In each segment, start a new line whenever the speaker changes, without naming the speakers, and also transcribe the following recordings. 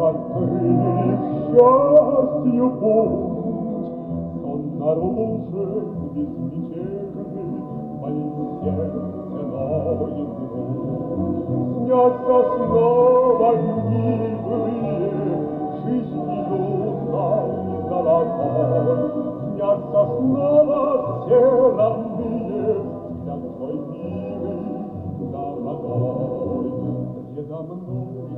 Открыли к счастью путь, сон наружен безмятежный, болит сердце ноет грудь. Снятся снова дни былые, жизнью юной золотой. Снятся снова все родные, взгляд твой милый золотой. Предо мной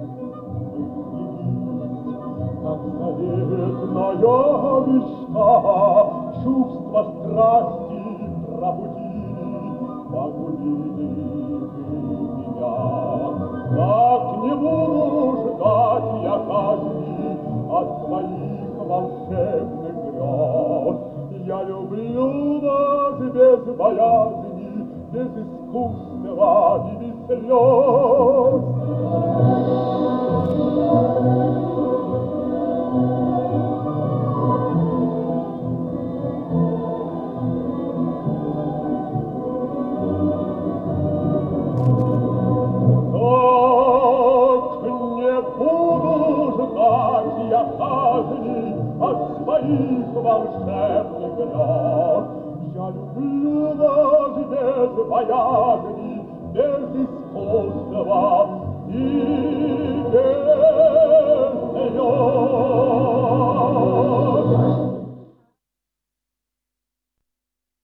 как заветная мечта, чувства страсти пробудили, погубили вы меня. Так не буду ждать я казни от твоих волшебных грез. Я люблю вас без боязни, без искусства и без слез. Я казни от своих волшебных грез. Я люблю вас без боязни, без искусства и